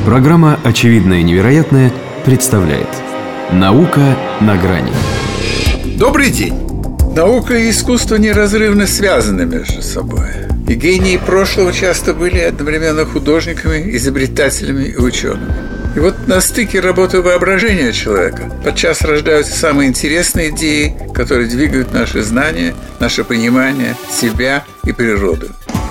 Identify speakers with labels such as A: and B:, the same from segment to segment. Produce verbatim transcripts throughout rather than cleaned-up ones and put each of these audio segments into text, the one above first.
A: Программа «Очевидное и невероятное» представляет «Наука на грани».
B: Добрый день! Наука и искусство неразрывно связаны между собой. И гении прошлого часто были одновременно художниками, изобретателями и учеными. И вот на стыке работы воображения человека подчас рождаются самые интересные идеи, которые двигают наши знания, наше понимание себя и природы.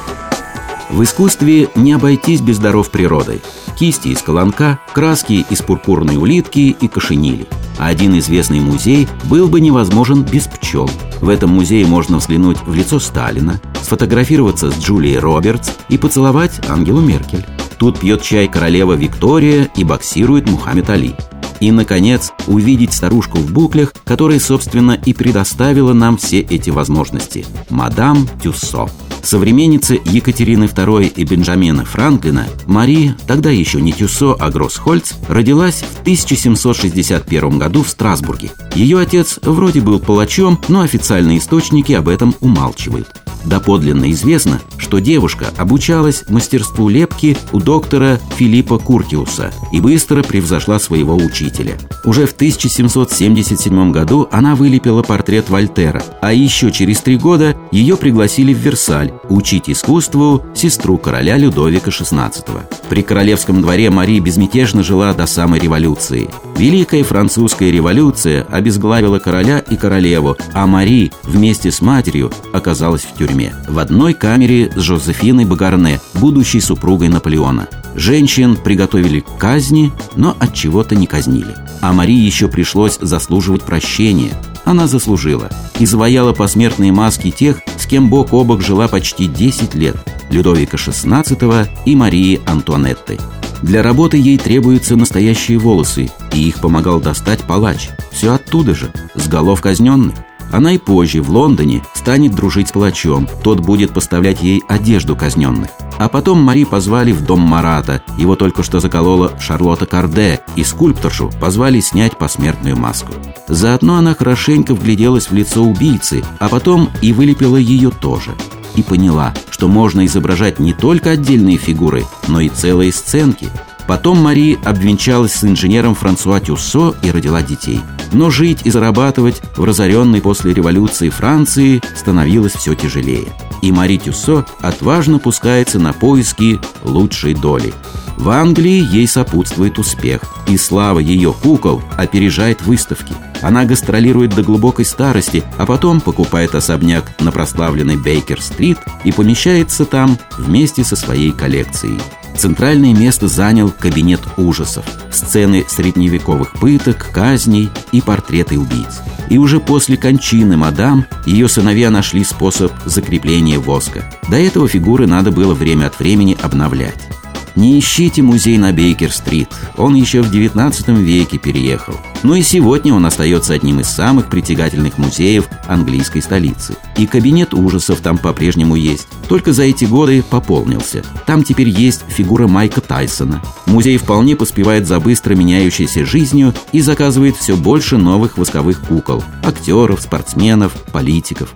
C: В искусстве не обойтись без даров природы. Кисти из колонка, краски из пурпурной улитки и кошенили. А один известный музей был бы невозможен без пчел. В этом музее можно взглянуть в лицо Сталина, сфотографироваться с Джулией Робертс и поцеловать Ангелу Меркель. Тут пьет чай королева Виктория и боксирует Мухаммед Али. И, наконец, увидеть старушку в буклях, которая, собственно, и предоставила нам все эти возможности – мадам Тюссо. Современница Екатерины второй и Бенджамина Франклина, Мари, тогда еще не Тюссо, а Гроссхольц, родилась в тысяча семьсот шестьдесят первом году в Страсбурге. Ее отец вроде был палачом, но официальные источники об этом умалчивают. Доподлинно известно, что девушка обучалась мастерству лепки у доктора Филиппа Куртиуса и быстро превзошла своего учителя. Уже в тысяча семьсот семьдесят седьмом году она вылепила портрет Вольтера, а еще через три года ее пригласили в Версаль учить искусству сестру короля Людовика шестнадцатого. При королевском дворе Мари безмятежно жила до самой революции. Великая французская революция обезглавила короля и королеву, а Мари вместе с матерью оказалась в тюрьме. В одной камере с Жозефиной Багарне, будущей супругой Наполеона. Женщин приготовили к казни, но от чего-то не казнили. А Мари еще пришлось заслуживать прощения. Она заслужила и завояла посмертные маски тех, с кем бок о бок жила почти десять лет – Людовика шестнадцатого и Марии Антуанетты. Для работы ей требуются настоящие волосы, и их помогал достать палач. Все оттуда же, с голов казненных. Она и позже в Лондоне станет дружить с палачом. Тот будет поставлять ей одежду казненных. А потом Мари позвали в дом Марата. Его только что заколола Шарлотта Карде, и скульпторшу позвали снять посмертную маску. Заодно она хорошенько вгляделась в лицо убийцы, а потом и вылепила ее тоже. И поняла, что можно изображать не только отдельные фигуры, но и целые сценки. Потом Мари обвенчалась с инженером Франсуа Тюссо и родила детей. Но жить и зарабатывать в разоренной после революции Франции становилось все тяжелее. И Мари Тюссо отважно пускается на поиски лучшей доли. В Англии ей сопутствует успех, и слава ее кукол опережает выставки. Она гастролирует до глубокой старости, а потом покупает особняк на прославленной Бейкер-стрит и помещается там вместе со своей коллекцией. Центральное место занял кабинет ужасов, сцены средневековых пыток, казней и портреты убийц. И уже после кончины мадам ее сыновья нашли способ закрепления воска. До этого фигуры надо было время от времени обновлять. Не ищите музей на Бейкер-стрит, он еще в девятнадцатом веке переехал. Но и сегодня он остается одним из самых притягательных музеев английской столицы. И кабинет ужасов там по-прежнему есть, только за эти годы пополнился. Там теперь есть фигура Майка Тайсона. Музей вполне поспевает за быстро меняющейся жизнью и заказывает все больше новых восковых кукол, актеров, спортсменов, политиков.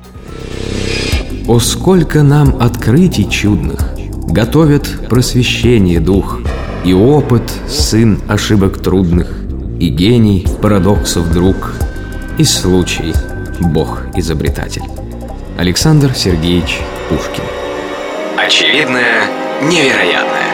A: О, сколько нам открытий чудных! Готовят просвещение дух, и опыт — сын ошибок трудных, и гений парадоксов друг, и случай — Бог-изобретатель. Александр Сергеевич Пушкин.
D: Очевидное невероятное.